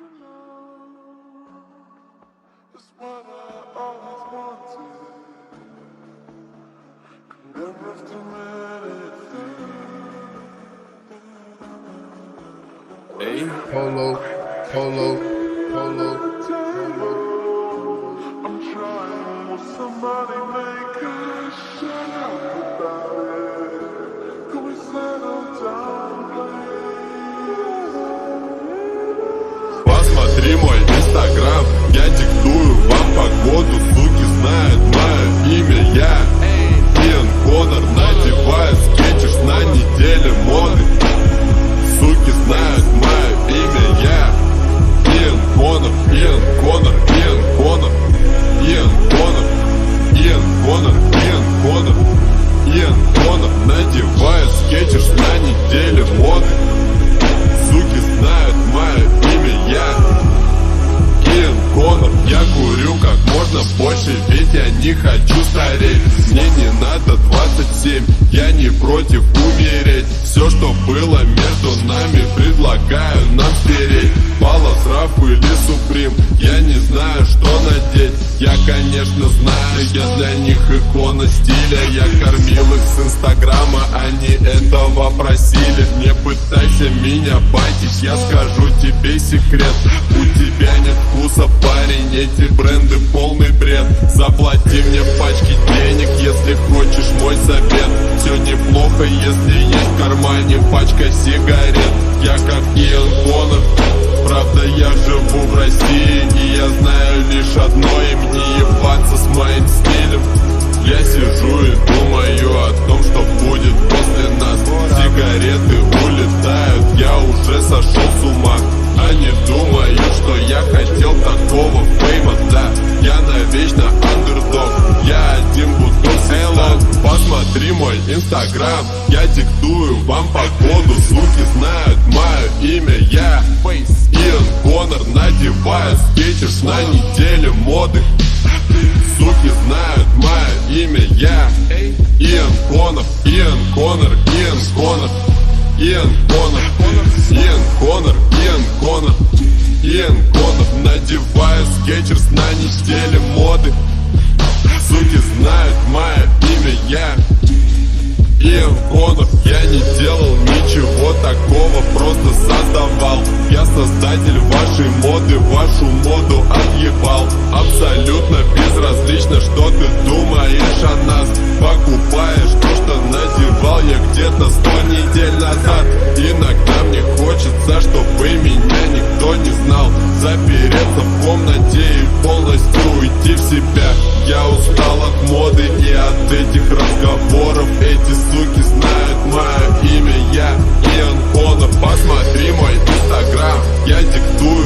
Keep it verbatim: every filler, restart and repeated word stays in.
you know, it's what I always wanted. Could never have done anything. Hey, Polo, Polo, Polo, Polo. I'm trying, will somebody make a shut up about it? Can we settle down, please? Посмотри мой инстаграм, я диктую вам погоду. Суки знают мое имя, я Иэн Коннор. Надеваю скетчерс на неделе моды. Суки знают мое имя, я Иэн Коннор, Иэн Коннор, Иэн Коннор, Иэн Коннор, Иэн Коннор, Иэн Коннор, Иэн Коннор. Надеваю скетчерс на неделе моды. Суки знают мое имя, я Иэн Коннор. Я курю как можно больше, ведь я не хочу стареть. Мне не надо двадцать семь, я не против умереть. Все, что было между нами, предлагаю нам стереть. Палас, Раф или Суприм, я не знаю, что надеть. Я, конечно, знаю, я для них икона стиля. Я кормил их с инстаграма, они этого просили. Не пытайся меня байтить, я скажу тебе секрет. У тебя нет вкуса, парень, эти бренды полный бред. Заплати мне пачки денег, если хочешь мой совет. Все неплохо, если есть в кармане пачка сигарет. Я как Иэн Коннор, правда я живу в России, и я знаю лишь одно, им не ебаться с моим стилем. Я сижу и думаю о том, что будет после нас. Сигареты улетают, я уже сошел с ума. Они думают, что я хотел такого фейма, да. Я навечно андердог, я один буду всегда. Посмотри мой инстаграм, я диктую вам погоду. Суки знают мое имя, я Иэн Коннор. Надеваю скетчерс на неделе моды. Суки знают мое имя, я Иэн Коннор, Иэн Коннор, Иэн Коннор, Иэн Коннор, Иэн Коннор, Иэн Коннор, Иэн Коннор. Надеваю скетчерс на неделе моды. Суки знают мое имя, я Иэн Коннор. Я не делал ничего такого, просто создавал. Я создатель вашей моды, вашу моду отъебал. Абсолютно безразлично, что ты думаешь о нас. Покупаешь то, что надевал я где-то сто недель назад. Иногда мне хочется, чтобы меня никто не знал. Запереться в комнате и полностью уйти в себя. Я устал от моды и от этих разговоров. Эти суки знают мое имя, я Иэн Коннор. Посмотри мой инстаграм, я диктую